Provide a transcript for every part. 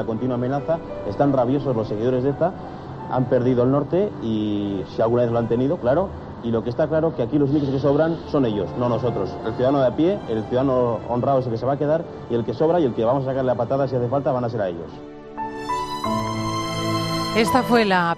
la continua amenaza, están rabiosos los seguidores de ETA, han perdido el norte y si alguna vez lo han tenido, claro, y lo que está claro es que aquí los únicos que sobran son ellos, no nosotros. El ciudadano de a pie, el ciudadano honrado es el que se va a quedar y el que sobra y el que vamos a sacarle la patada si hace falta van a ser a ellos. Esta fue la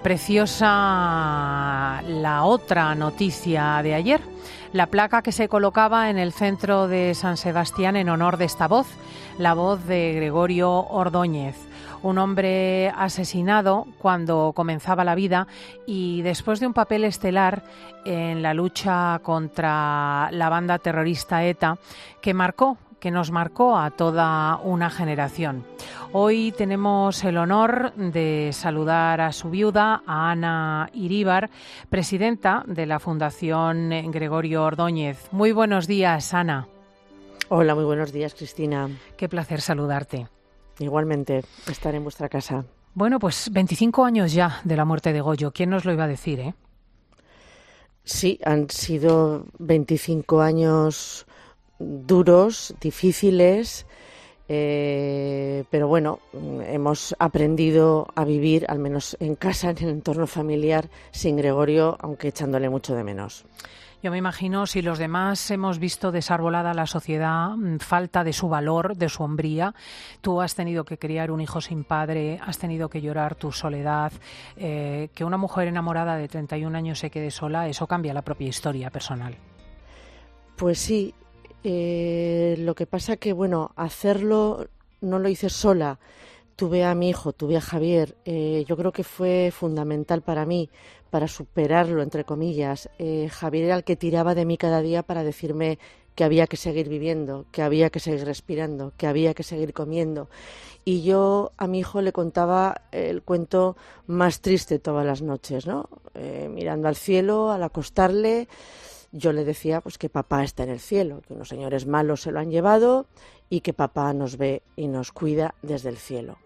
otra noticia de ayer. La placa que se colocaba en el centro de San Sebastián en honor de esta voz, la voz de Gregorio Ordóñez, un hombre asesinado cuando comenzaba la vida y después de un papel estelar en la lucha contra la banda terrorista ETA que nos marcó a toda una generación. Hoy tenemos el honor de saludar a su viuda, a Ana Iríbar, presidenta de la Fundación Gregorio Ordóñez. Muy buenos días, Ana. Hola, muy buenos días, Cristina. Qué placer saludarte. Igualmente, estar en vuestra casa. Bueno, pues 25 años ya de la muerte de Goyo. ¿Quién nos lo iba a decir, eh? Sí, han sido 25 años duros, difíciles, pero bueno, hemos aprendido a vivir, al menos en casa, en el entorno familiar, sin Gregorio, aunque echándole mucho de menos. Yo me imagino, si los demás hemos visto desarbolada la sociedad, falta de su valor, de su hombría, tú has tenido que criar un hijo sin padre, has tenido que llorar tu soledad, que una mujer enamorada de 31 años se quede sola, eso cambia la propia historia personal. Pues sí, lo que pasa que, bueno, hacerlo no lo hice sola. Tuve a mi hijo, tuve a Javier. Yo creo que fue fundamental para mí, para superarlo, entre comillas. Javier era el que tiraba de mí cada día para decirme que había que seguir viviendo, que había que seguir respirando, que había que seguir comiendo. Y yo a mi hijo le contaba el cuento más triste todas las noches, ¿no? Mirando al cielo, al acostarle, yo le decía pues que papá está en el cielo, que unos señores malos se lo han llevado y que papá nos ve y nos cuida desde el cielo.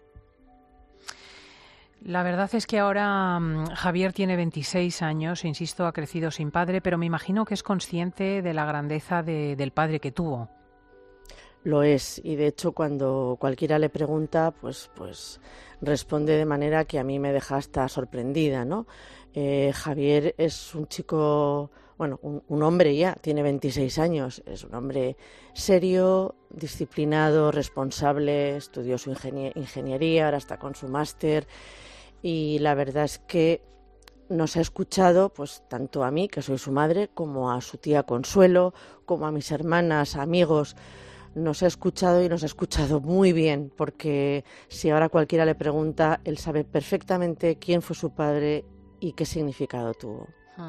La verdad es que ahora Javier tiene 26 años, insisto, ha crecido sin padre, pero me imagino que es consciente de la grandeza del padre que tuvo. Lo es, y de hecho cuando cualquiera le pregunta, pues responde de manera que a mí me deja hasta sorprendida, ¿no? Javier es un chico, bueno, un hombre ya, tiene 26 años, es un hombre serio, disciplinado, responsable, estudió su ingeniería, ahora está con su máster. Y la verdad es que nos ha escuchado, pues tanto a mí, que soy su madre, como a su tía Consuelo, como a mis hermanas, amigos. Nos ha escuchado y nos ha escuchado muy bien, porque si ahora cualquiera le pregunta, él sabe perfectamente quién fue su padre y qué significado tuvo.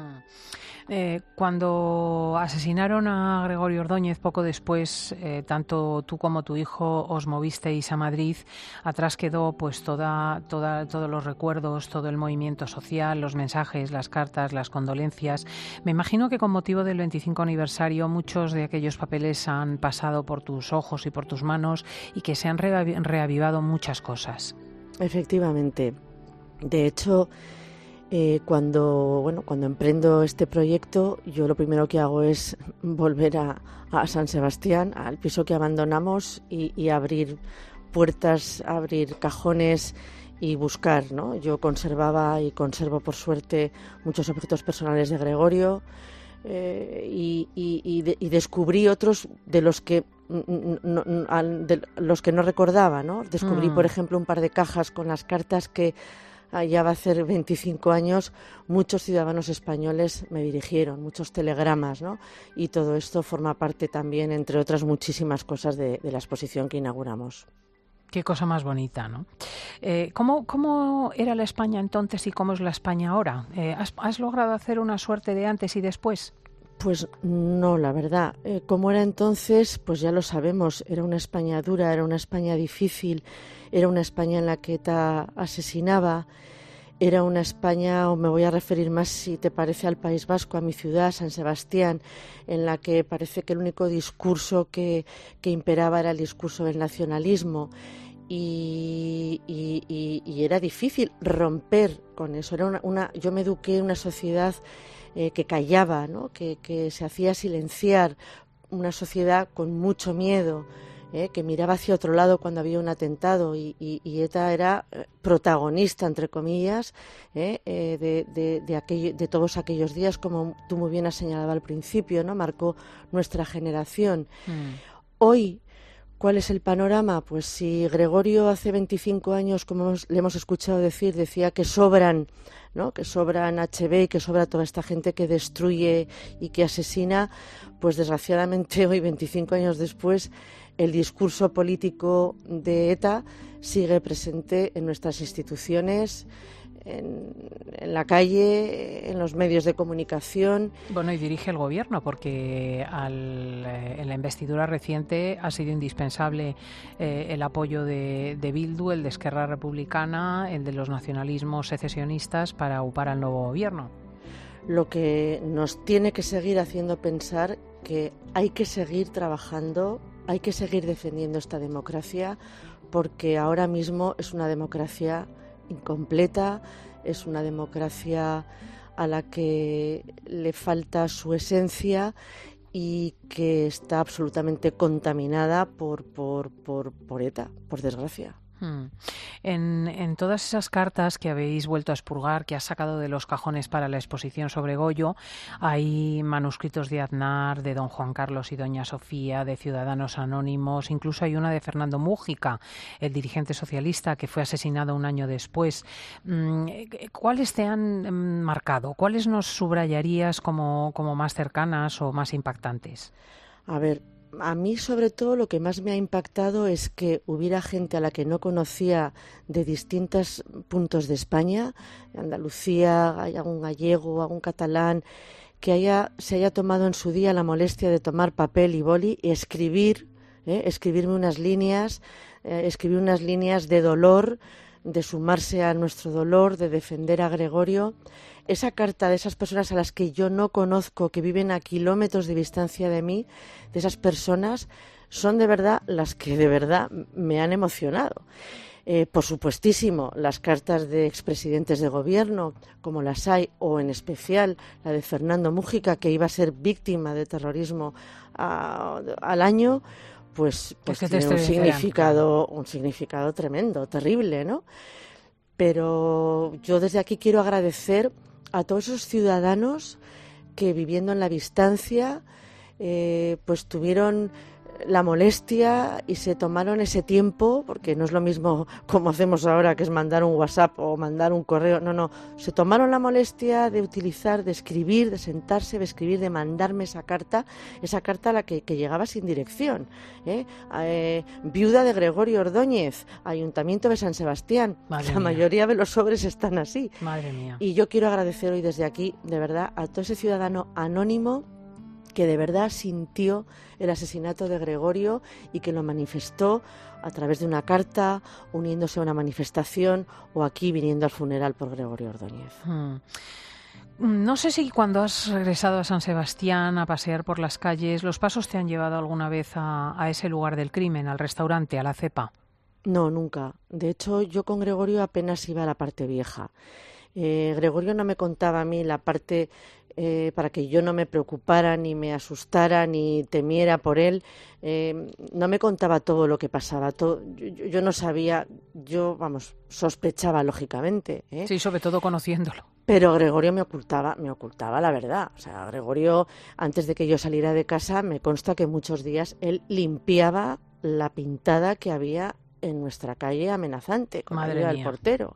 Cuando asesinaron a Gregorio Ordóñez, poco después, tanto tú como tu hijo os movisteis a Madrid. Atrás quedó pues todos los recuerdos, todo el movimiento social, los mensajes, las cartas, las condolencias. Me imagino que con motivo del 25 aniversario muchos de aquellos papeles han pasado por tus ojos y por tus manos y que se han reavivado muchas cosas. Efectivamente. De hecho, cuando emprendo este proyecto, yo lo primero que hago es volver a San Sebastián, al piso que abandonamos, y abrir puertas, abrir cajones y buscar, ¿no? Yo conservaba y conservo, por suerte, muchos objetos personales de Gregorio, y descubrí otros de los que no recordaba, ¿no? Descubrí, por ejemplo, un par de cajas con las cartas que ya va a ser 25 años, muchos ciudadanos españoles me dirigieron, muchos telegramas, ¿no? Y todo esto forma parte también, entre otras muchísimas cosas, de la exposición que inauguramos. Qué cosa más bonita, ¿no? ¿Cómo era la España entonces y cómo es la España ahora? ¿Has logrado hacer una suerte de antes y después? Pues no, la verdad. ¿Cómo era entonces? Pues ya lo sabemos. Era una España dura, era una España difícil, era una España en la que ETA asesinaba, era una España, o me voy a referir más, si te parece, al País Vasco, a mi ciudad, San Sebastián, en la que parece que el único discurso que imperaba era el discurso del nacionalismo. Y era difícil romper con eso. Yo me eduqué en una sociedad que callaba, ¿no? que se hacía silenciar, una sociedad con mucho miedo. que miraba hacia otro lado cuando había un atentado y ETA era protagonista, entre comillas, de todos aquellos días, como tú muy bien has señalado al principio, ¿no? Marcó nuestra generación. Hoy, ¿cuál es el panorama? Pues si Gregorio hace 25 años, como le hemos escuchado decir, decía que sobran, ¿no? Que sobran HB y que sobra toda esta gente que destruye y que asesina, pues desgraciadamente hoy, 25 años después, el discurso político de ETA sigue presente en nuestras instituciones, en la calle, en los medios de comunicación. Bueno, y dirige el gobierno, porque en la investidura reciente ha sido indispensable el apoyo de Bildu, el de Esquerra Republicana, el de los nacionalismos secesionistas para upar al nuevo gobierno. Lo que nos tiene que seguir haciendo pensar que hay que seguir trabajando, hay que seguir defendiendo esta democracia, porque ahora mismo es una democracia incompleta, es una democracia a la que le falta su esencia y que está absolutamente contaminada por ETA, por desgracia. En todas esas cartas que habéis vuelto a expurgar, que has sacado de los cajones para la exposición sobre Goyo, hay manuscritos de Aznar, de don Juan Carlos y doña Sofía, de Ciudadanos Anónimos, incluso hay una de Fernando Mújica, el dirigente socialista que fue asesinado un año después. ¿Cuáles te han marcado? ¿Cuáles nos subrayarías como más cercanas o más impactantes? A ver, a mí sobre todo lo que más me ha impactado es que hubiera gente a la que no conocía de distintos puntos de España, de Andalucía, hay algún gallego, algún catalán, que se haya tomado en su día la molestia de tomar papel y boli y escribirme unas líneas, escribir unas líneas de dolor, de sumarse a nuestro dolor, de defender a Gregorio. Esa carta de esas personas a las que yo no conozco, que viven a kilómetros de distancia de mí, de esas personas, son de verdad las que de verdad me han emocionado. Por supuestísimo, las cartas de expresidentes de gobierno, como las hay, o en especial la de Fernando Mújica, que iba a ser víctima de terrorismo al año, pues tiene un significado tremendo, terrible, ¿no? Pero yo desde aquí quiero agradecer a todos esos ciudadanos que, viviendo en la distancia, pues tuvieron la molestia y se tomaron ese tiempo, porque no es lo mismo como hacemos ahora, que es mandar un WhatsApp o mandar un correo, no, se tomaron la molestia de utilizar, de escribir, de sentarse, de escribir, de mandarme esa carta a la que llegaba sin dirección, viuda de Gregorio Ordóñez, Ayuntamiento de San Sebastián. Madre la mía. mayoría de los sobres están así. Madre mía. Y yo quiero agradecer hoy desde aquí, de verdad, a todo ese ciudadano anónimo que de verdad sintió el asesinato de Gregorio y que lo manifestó a través de una carta, uniéndose a una manifestación o aquí viniendo al funeral por Gregorio Ordóñez. No sé si cuando has regresado a San Sebastián a pasear por las calles, los pasos te han llevado alguna vez a ese lugar del crimen, al restaurante, a la cepa. No, nunca. De hecho, yo con Gregorio apenas iba a la parte vieja. Gregorio no me contaba a mí la parte para que yo no me preocupara, ni me asustara, ni temiera por él. No me contaba todo lo que pasaba. Yo no sabía, sospechaba lógicamente. Sí, sobre todo conociéndolo. Pero Gregorio me ocultaba la verdad. O sea, Gregorio, antes de que yo saliera de casa, me consta que muchos días él limpiaba la pintada que había en nuestra calle amenazante, con ayuda del portero.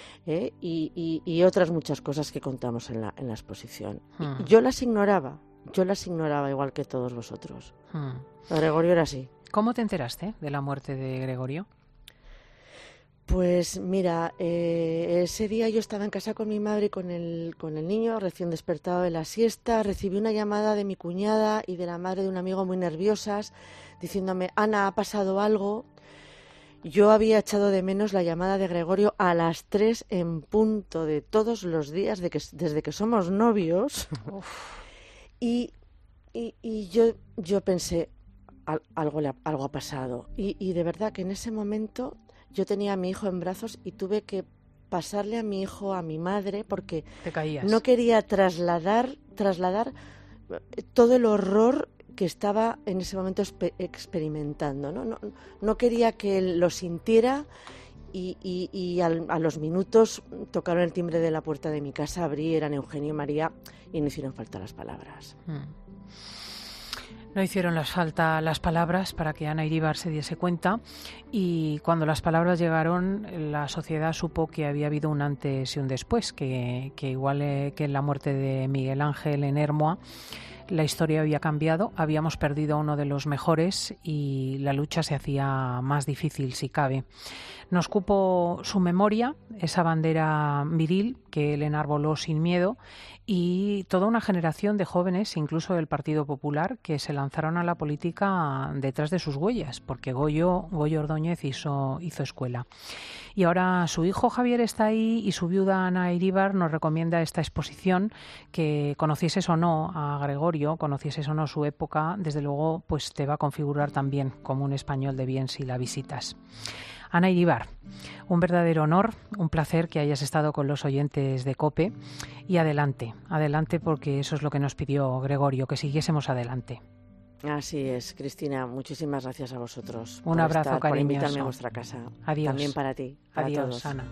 Y otras muchas cosas que contamos en la exposición. Yo las ignoraba igual que todos vosotros. Gregorio era así. ¿Cómo te enteraste de la muerte de Gregorio? Pues mira, ese día yo estaba en casa con mi madre y con el niño recién despertado de la siesta. Recibí una llamada de mi cuñada y de la madre de un amigo muy nerviosas diciéndome: Ana, ha pasado algo. Yo había echado de menos la llamada de Gregorio a las 3 en punto de todos los días desde que somos novios. y yo pensé, algo ha pasado. Y de verdad que en ese momento yo tenía a mi hijo en brazos y tuve que pasarle a mi hijo a mi madre porque te caías. No quería trasladar todo el horror que estaba en ese momento experimentando, ¿no? No quería que él lo sintiera. Y a los minutos tocaron el timbre de la puerta de mi casa, abrí, eran Eugenio y María, y no hicieron falta las palabras. No hicieron falta las palabras para que Ana Iríbar se diese cuenta, y cuando las palabras llegaron, la sociedad supo que había habido un antes y un después, que igual que en la muerte de Miguel Ángel en Ermua, la historia había cambiado, habíamos perdido a uno de los mejores y la lucha se hacía más difícil, si cabe. Nos cupo su memoria, esa bandera viril que él enarboló sin miedo, y toda una generación de jóvenes, incluso del Partido Popular, que se lanzaron a la política detrás de sus huellas, porque Goyo Ordóñez hizo escuela. Y ahora su hijo Javier está ahí y su viuda Ana Iríbar nos recomienda esta exposición, que conocieses o no a Gregorio, conocieses o no su época, desde luego pues te va a configurar también como un español de bien si la visitas. Ana Iríbar, un verdadero honor, un placer que hayas estado con los oyentes de COPE, y adelante, porque eso es lo que nos pidió Gregorio, que siguiésemos adelante. Así es, Cristina, muchísimas gracias a vosotros. Un abrazo, cariñoso. Por invitarme a vuestra casa. Adiós. También para ti, para Adiós, todos. Ana.